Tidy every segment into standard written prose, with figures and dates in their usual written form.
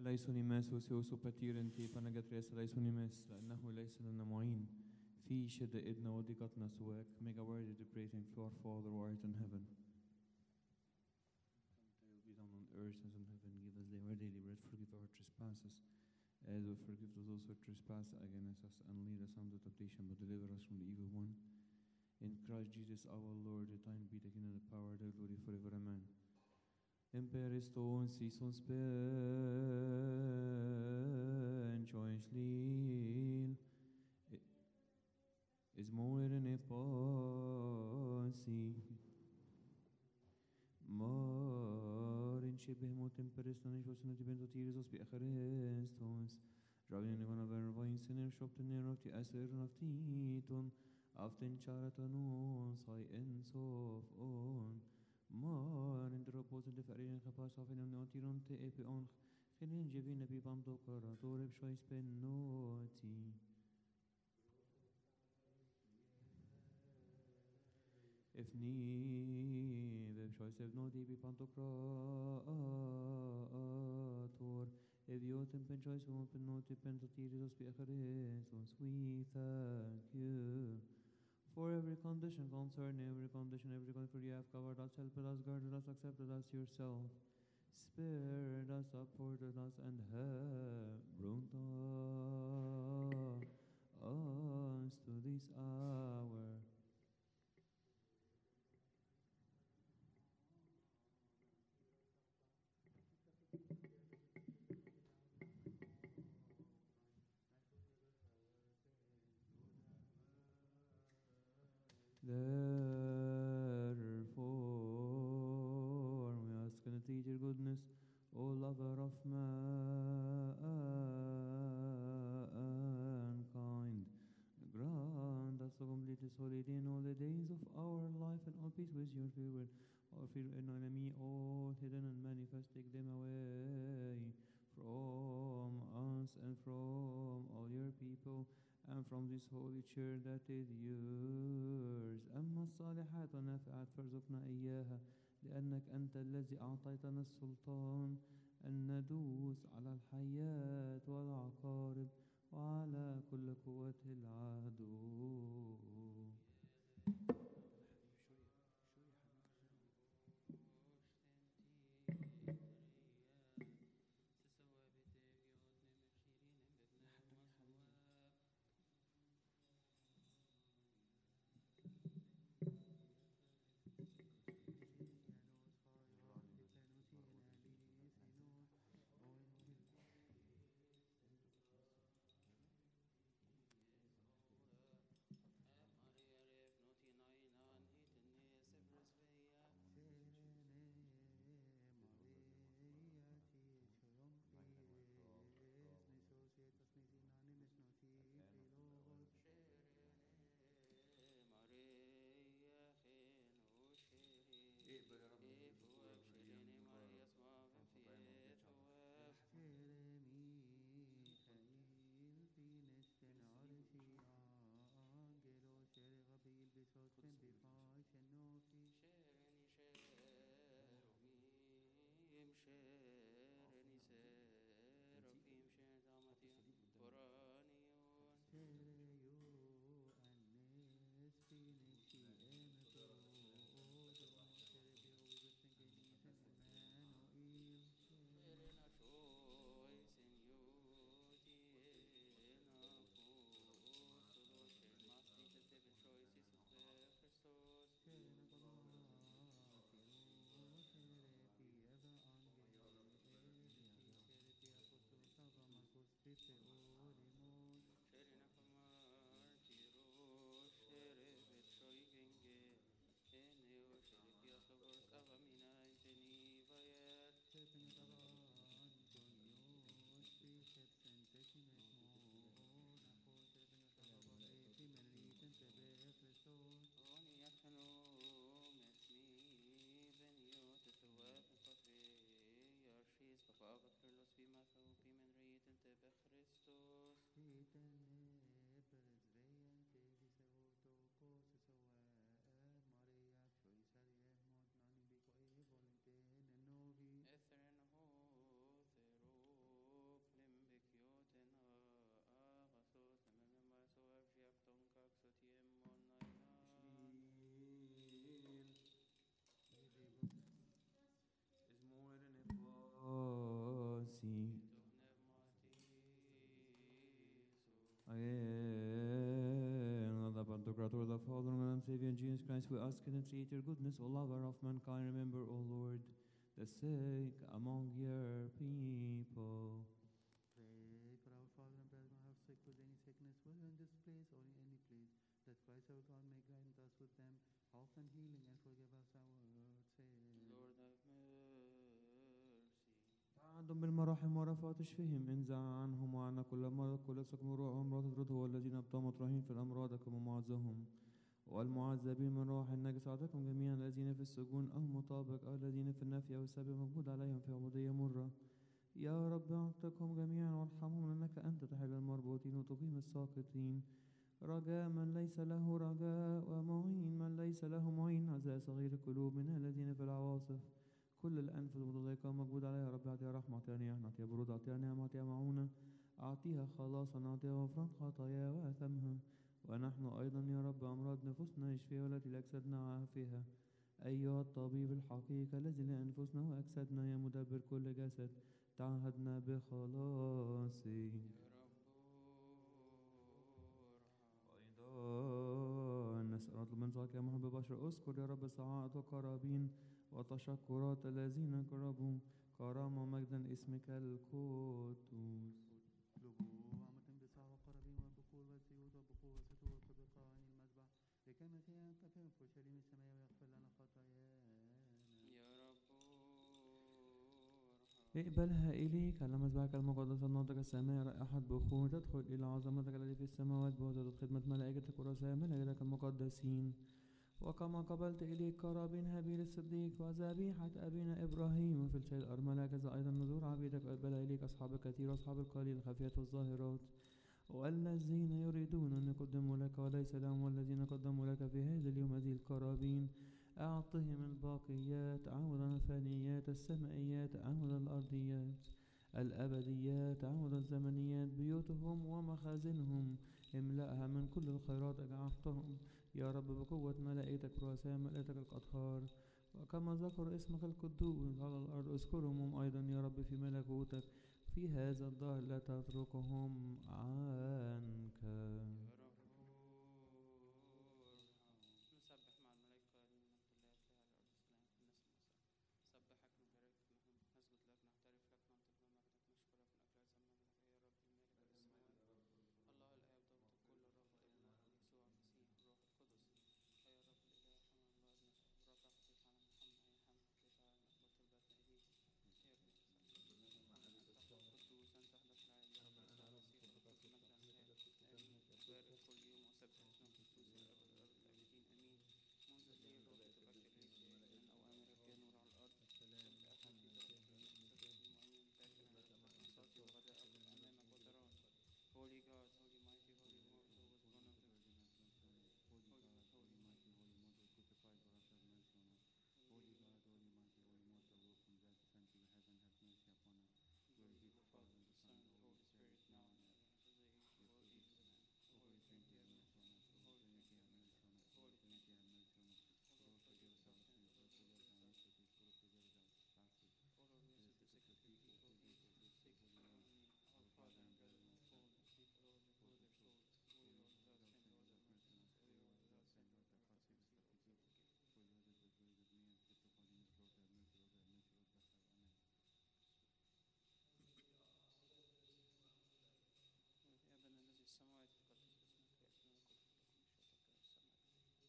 ليس نماس وسوس باتيرنتي فنجتريس ليس نماس لأنه ليس لنا معين في شدائدنا وضيقتنا سواك. Make a word of praising to our Father who art in heaven. Thy will be done on earth as in heaven. Give us our daily bread. Forgive our trespasses as we forgive those who trespass against us, and lead us into temptation, but deliver us from the evil one. In Christ Jesus our Lord, thine be the kingdom and the power and the glory forever. Amen. Imperiston season spen choicelil is more than a pasi Marin شبه موت imperiston choicelil dipendo tiris be Christos driving one of our vines in shop to near of the aser of Titon aften charatanon sai ensof on Mar in de repose de vereniging gepas af in een notiron te epion geen jevine bi bando karator heb shois pen noti if ni heb shois heb noti bi bando karator if yotem pen shois pen noti pen totiris bi Christos we thank you for every condition, concerning every condition, every condition you have covered us, helped us, guarded us, accepted us yourself, spared us, supported us, and have brought us to this hour. Therefore, we ask and plead your goodness, O lover of mankind. Grant us to complete this holiday in all the days of our life and all peace with your favor. All fear and enemy, all hidden and manifest, take them away from us and from all your people. And from this holy church that is yours. أما الصالحات والنافعات فارزقنا إياها لأنك أنت الذي أعطيتنا السلطان أن ندوس على الحياة والعقارب وعلى كل قوة العدو. Creator, the Father, and Savior Jesus Christ, we ask and entreat your goodness, O lover of mankind. Remember, O Lord, the sick among your people. Pray for our Father and brethren who are sick with any sickness, whether in this place or in any place, that Christ our God may grant us with them health and healing and forgive us our sins. Lord have mercy. تعدهم بالمراحم ورفعت اشفهم انزع عنهم وعنا كل مرض كل سقم روح وامراض تطرده والذين ابطأوا مطرحين في الامراض كما معزهم والمعذبين من روح النجس اعطكم جميعا الذين في السجون او المطابق او الذين في النفي او السبي مقبوض عليهم في عبودية مرة يا رب اعطكم جميعا وارحمهم لانك انت تحل المربوطين وتقيم الساقطين رجاء من ليس له رجاء ومعين من ليس له معين عزاء صغير القلوب من الذين في العواصف كل الأنف المتضايقة مقبول عليها يا رب أعطيها رحمة أعطيها نعمة أعطيها برود أعطيها نعمة أعطيها معونة أعطيها خلاصا أعطيها غفران خطاياها وآثامها ونحن أيضا يا رب أمراض نفوسنا اشفيها والتي لأجسادنا عافيها أيها الطبيب الحقيقي الذي لأنفسنا وأجسادنا يا مدبر كل جسد تعهدنا بخلاصي أيضا نسأل نطلب من ذلك يا محب بشر اذكر يا رب ساعات وقرابين وتشكرات الذين قربوا كرامة ومجدا اسمك القدوس اطلبوا عامة بساعة وقربين وبخور وزيوت وبخور وستور وطبقة عن المذبح لكما تنكفر في شريم السماء ويغفر لنا خطايانا. يا رب اقبلها إليك على مذبحك المقدس الناطق السماء رائحة بخور تدخل إلى عظمتك التي في السماوات بوجود خدمة ملائكتك ورسائل ملائكتك المقدسين وكما قبلت إليك قرابين هابيل الصديق وذبيحة أبينا إبراهيم وفي الشيء الأرملة كذا أيضا نذور عبيدك وأقبلها إليك أصحاب الكثير وأصحاب القليل الخفيات والظاهرات والذين يريدون أن يقدموا لك وليس لهم والذين قدموا لك في هذا اليوم هذه القرابين أعطهم الباقيات عوض الفانيات السمائيات عوض الأرضيات الأبديات عوض الزمنيات بيوتهم ومخازنهم املأها من كل الخيرات أجعلتهم يا رب بقوة ملائكتك ورؤساء ملائكتك الأطهار وكما ذكر اسمك القدوس على الأرض اذكرهم أيضا يا رب في ملكوتك في هذا الدهر لا تتركهم عنك يا رب نسبح مع الملائكة لمجد الله في على الأرض السلام في الناس المساء سبحك نبارك نسجد لك نعترف لك ننطق بمجدك نشكرك من أجل هذا المملكة يا رب المالك السماوات الله الآب ضابط الكل الروح الابن الرب يسوع المسيح الروح القدس يا رب الإله حمل الله ابنك رفع خطية على محمد أي حمل خطية على المقبول طلبات إليه يا ابن قدوس أنت تحدث العالم يا رب يسوع المسيح القدس مجدا الآب آمين بارك كل يوم وسبح اسمك قدوس الأبد الأبد الآبدين آمين منذ ذي الوقت تبكر ليس من أوامرك يا نور على الأرض كنت أخذ في ذلك المعين باكر على مصاصي وغداء أقف أمامك وتراه Holy God, Holy Mighty, Holy Most, who was born of the Holy God, Holy Mighty, Holy Most, who crucified for us, have mercy on us. Holy God, Holy Mighty, Holy Most, who rose from death, descend to the heaven, have mercy upon us. Glory be to the Father, and the Son, and the Holy Spirit, now and ever, unto the age of all ages. Amen. O Holy Trinity, have mercy on us. O Holy Trinity, have mercy on us. O Holy Trinity, have mercy on us. O Lord, forgive us our sins. O Lord, forgive us our iniquities. O Lord, forgive us our trespasses. O Lord, visit the sick of your people, heal the sick, our Father and brethren, all souls, sleep, Lord, repose their souls. O you are without sin, Lord, have mercy on us. O you are without sin, Lord, have mercy on us. For yours is the glory, the dominion, the gift of holiness. Lord, have mercy. Lord, have mercy. Lord, bless us. Amen. يا أبانا الذي في السماوات تقدس اسمك يأتي ملكوتك تكن مشيئتك كما في السماء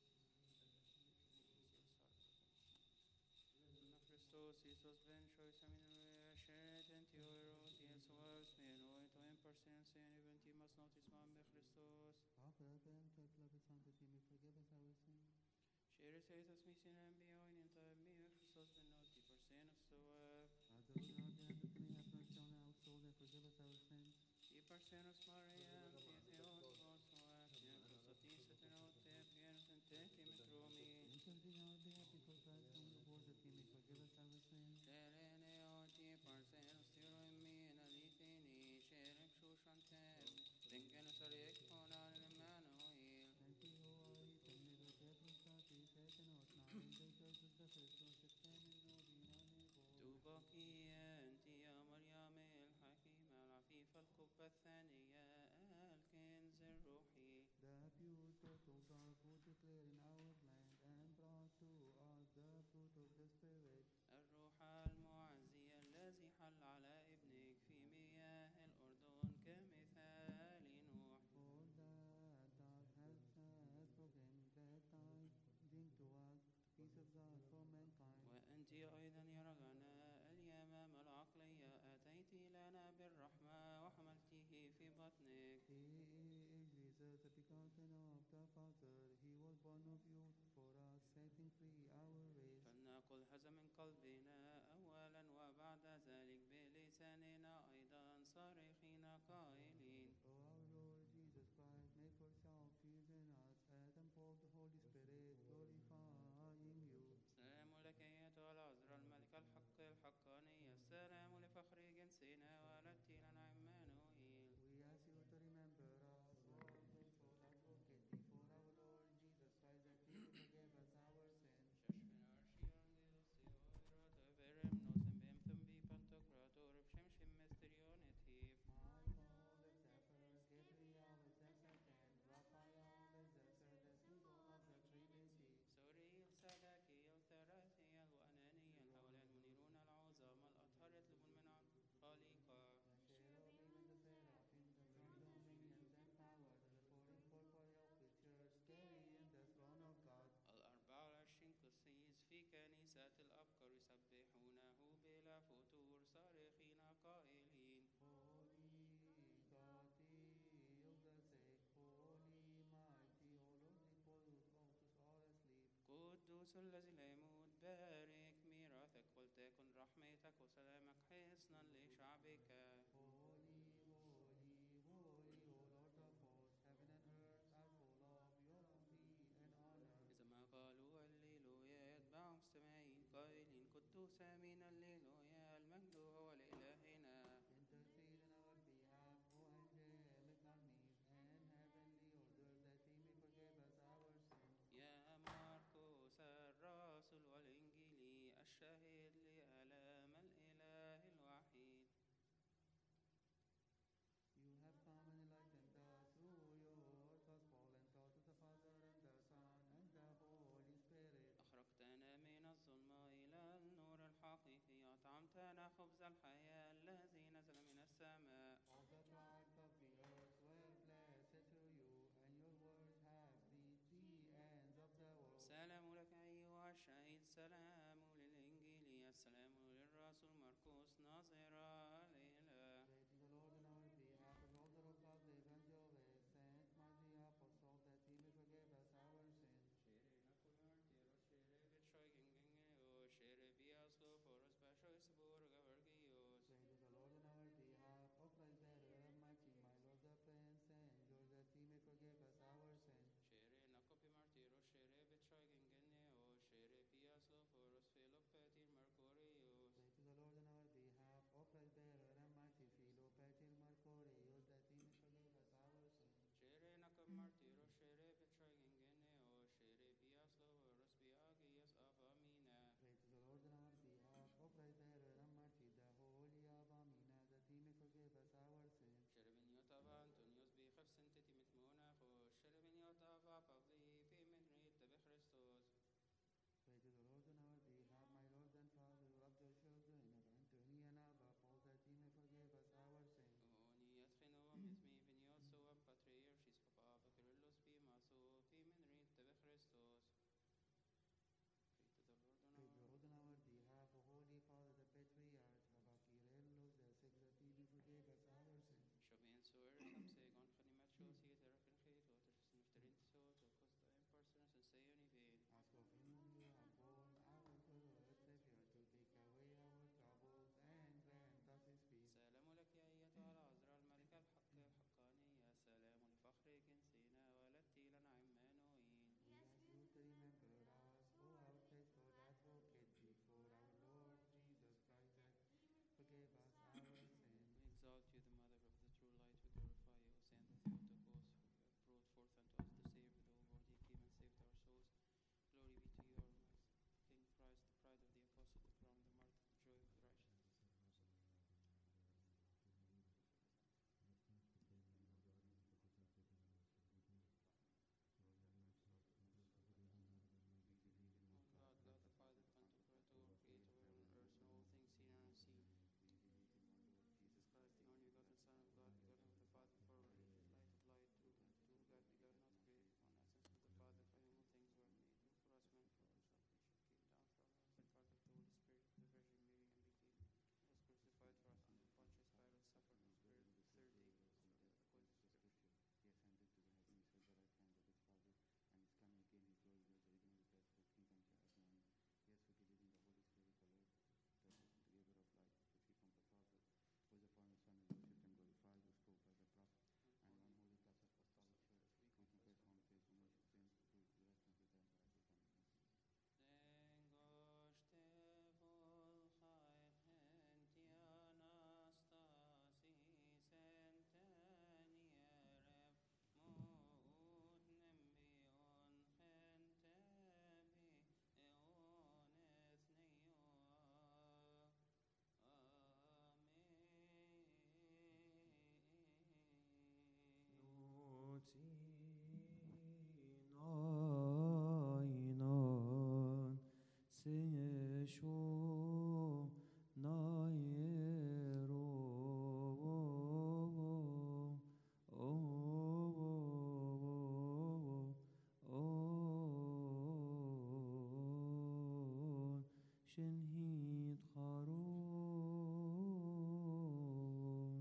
Anna Christos Iisus venšoj saminuje šedent euro tiesos vienoj to impersense and eventimas notis mambe Christos. Papa, Abraham, to beloved Son, that he may forgive us our sins. Share says mission and beyond in time me Christos ben noti persenos so Father, who art in heaven, that may have mercy on our souls and forgive us our sins. Ti persenos Mariam Theos Osoak Constantis et note Pianos and Teti Metromi. Intercede on our behalf before Christ from the Lord, that he may forgive us our sins. Serene oti persenos tiro in me and alithini sharing shushantem. Venganus arikponan in Emmanuel. And Jehovah, he can never get us out, he said, and not now, in the church of the Christos, the famine, no demon, تبقي أنت يا مريم الحكيمة العفيفة القبة الثانية Father, he was born of you for us, setting free our race. فلنقل هذا من قلبنا أولا وبعد ذلك بلساننا أيضا صارخين قائلين O our Lord Jesus Christ, make yourself children us, and pour the Holy Spirit, glorifying you. السلام لك أيتها العذراء الملكة الحقانية السلام لفخر جنسنا ولدتنا عمانوئيل We ask you to remember us, O our grateful advocate, before our Lord Jesus Christ, that he may forgive us our sins. ششفنا أرشي أنجيلوس يويرات أفرمنوس بيمتم بيبانتوكراتور بشمشم مستريونت هيف Michael the Zephyr, Gabriel the Zephyr, Raphael the Zephyr, the symbol of the Trinity. سوري السادكي الثلاثي الوأناني الهؤلاء المنيرون العظام الأطهار يطلبون من خالقا The cherubim and the seraphim, the throne dominions and powers, the four incorporeal creatures carrying the throne of God. الأربعة والعشرين قسيس في كنيسة الأبكار يسبحونه بلا فتور صارخين قائلين Holy God, heal the sick. Holy, mighty, O Lord, repose all asleep. قدوس الذي لا يموت بارك ميراثك ولتكن رحمتك وسلامك حصنا لشعبك Holy, holy, holy, O Lord of hosts, heaven and earth are full of your beauty and honor. إذا ما قالوا الليلويا يتبعهم مستمعين قائلين قدوس آمين الليلويا المجد هو لإلهنا Intercede on our behalf, O angelic armies and heavenly orders, that he may forgive us our sins. يا مرقس الرسول والإنجيلي الشاهد لآلام الإله الوحيد You have come and enlightened us through your gospel, and taught us the Father and the Son and the Holy Spirit. أخرجتنا من الظلمة إلى النور الحقيقي أطعمتنا خبز الحياة الذي نزل من السماء All the tribes of the earth were blessed through you, and your words have reached the ends of the world. سلام لك أيها الشهيد سلام للإنجيل السلام للرسول مرقس ناظر الإله Pray to the Lord on our behalf, and all the of God, the evangelists, and mighty apostles, that he may forgive us our sins. Shere come martiro, shere betscheugen gengeo, shere biaslo foros bashois burga vergios. Pray to the Lord on our behalf, O Christ, bearer of mighty, my Lord the Prince, and George, that he may forgive us our sins. Shere nakopi martiro, shere betscheugen gengeo, shere biaslo foros philopetir mercurius. Pray to the Lord on our behalf, O Christ, Sesho naero شنهيد خارون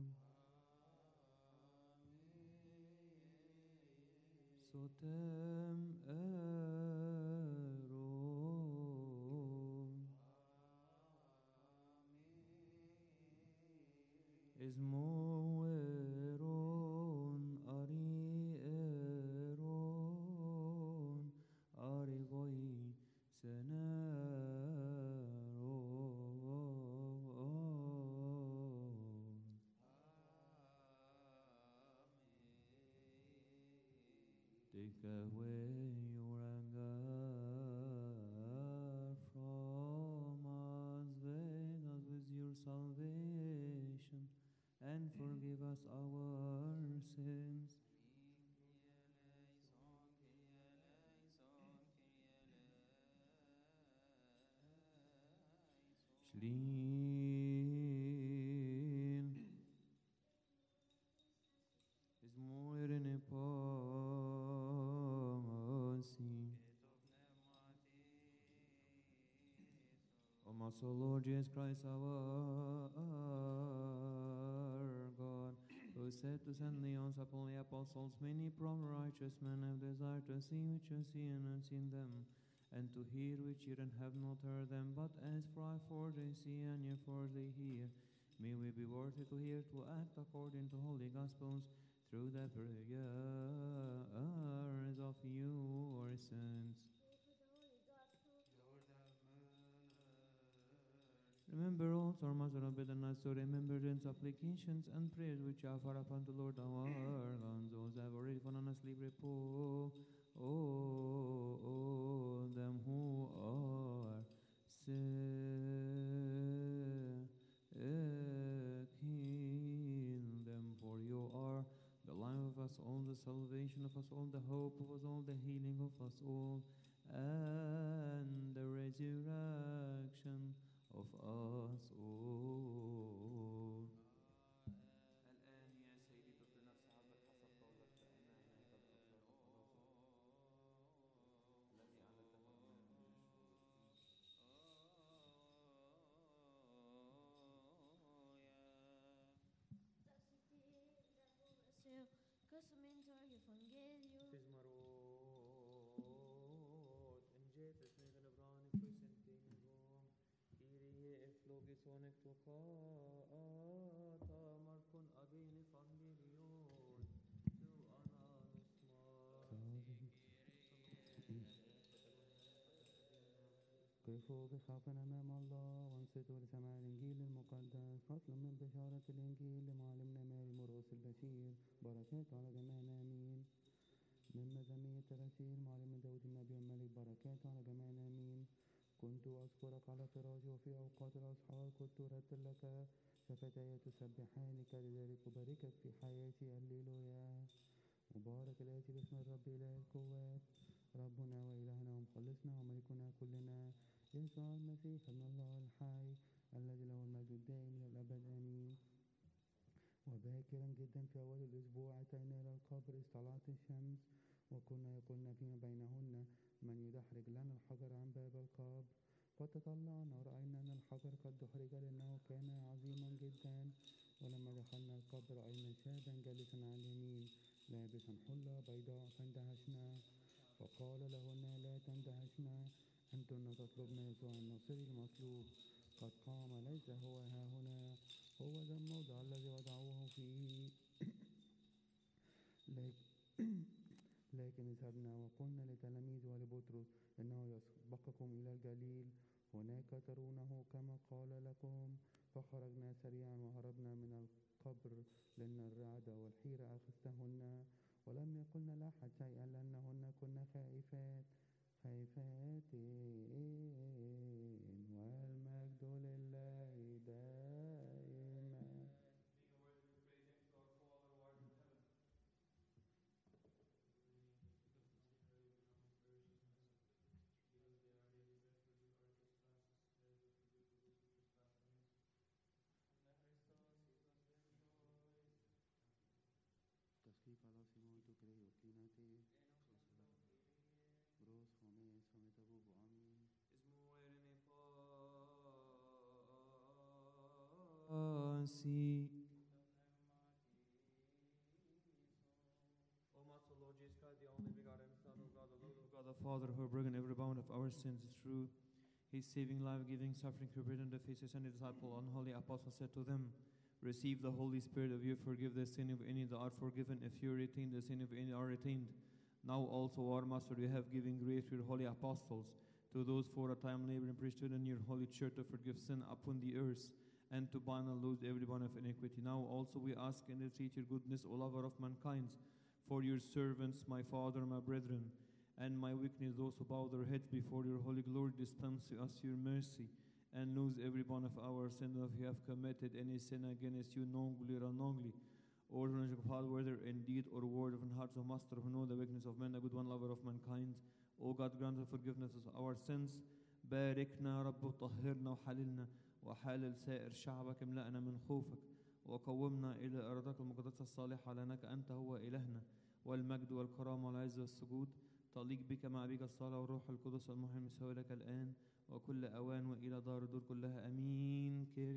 Sotem Aaron Ismo Aaron Ari Aaron Ari Goi Senaron Take away your anger from us, veil us with your salvation, and forgive us our sins. Shlil is more in a policy. O my soul, Lord Jesus Christ, our God, who said to St. Leon's upon the apostles, many proper righteous men have desired to see which you see and unseen them, and to hear which you have not heard them. But as for I, for they see, and ye for they hear, may we be worthy to hear, to act according to holy gospels, through the prayers of your saints. Remember also our Master of Bitterness, to remember the supplications and prayers which are far upon the Lord our God, those have already fallen asleep, repose, them who are sick, heal them, for you are the life of us all, the salvation of us all, the hope of us all, the healing of us all, and the resurrection of us all. الآن يا سيدي طب نفس عبدك حسب قولك فإننا قد غفرنا خلاصك الذي أعلنته لنا من Tismarot in Jesus negen Abraham Crescentinum Kyrie eflogisonek tokata Markon adini fandilion tu كيفوا بخافنا أمام الله وانصتوا لسماع الإنجيل المقدس. فصل من بشارة الإنجيل لمعلمنا ماري مرقس البشير، بركات على جميعنا آمين. من مزامير تراتيل معلم داود النبي والملك، بركات على جميعنا آمين. كنت أذكرك على فراشي وفي أوقات الأسحار كنت أرتل لك، شفتاي تسبحانك، لذلك أباركك في حياتي. هللويا. مبارك الآتي باسم الرب إله القوات، ربنا وإلهنا ومخلصنا وملكنا كلنا يسوع المسيح ابن الله الحي، الذي له المجد الدائم إلى الأبد آمين. وباكرا جدا في أول الأسبوع أتينا إلى القبر، إذ طلعت الشمس، وكنا يقولن فيما بينهن من يدحرج لنا الحجر عن باب القبر. فتطلعنا ورأينا أن الحجر قد دحرج، لأنه كان عظيما جدا. ولما دخلنا القبر رأينا شابا جالسا على اليمين لابسا حلة بيضاء، فاندهشنا. فقال لهن لا تندهشنا، أنتن تطلبن يسوع الناصري المصلوب، قد قام، ليس هو ها هنا، هو ذا الموضع الذي وضعوه فيه. لكن اذهبنا وقلنا لتلاميذه ولبطرس إنه يسبقكم إلى الجليل، هناك ترونه كما قال لكم. فخرجنا سريعا وهربنا من القبر، لأن الرعد والحيرة أخذتهن، ولم يقلن لأحد شيئا، لأنهن كنا خائفات. والمجد لله دائما. mercy. O merciful Lord Jesus Christ, the only begotten Son of God, the Lord of God, the Father, who has broken every bound of our sins through his saving, life-giving, suffering, created the faces and the disciple, unholy apostle said to them, receive the Holy Spirit of you, forgive the sin of any that are forgiven, if you retain the sin of any are retained. Now also, our Master, you have given grace to your holy apostles, to those for a time labor in priesthood in your holy church, to forgive sin upon the earth, and to bind and loose every bond of iniquity. Now also we ask and entreat your goodness, O lover of mankind, for your servants, my Father, my brethren, and my weakness, those who bow their heads before your holy glory, dispense to us your mercy, and lose every bond of our sin. If you have committed any sin against you, knowingly or unknowingly, or whether in deed or word of heart, O Master, who know the weakness of men, a good one, lover of mankind, O God, grant the forgiveness of our sins. باركنا رب وطهرنا وحللنا وحلل سائر شعبك، املأنا من خوفك وقومنا إلى أرضك المقدسة الصالحة، لأنك أنت هو إلهنا، والمجد والكرامة والعز والسجود تليق بك مع أبيك الصالح والروح القدس المحيي المساوي لك الآن وكل أوان وإلى دار الدور كلها. أمين. كيري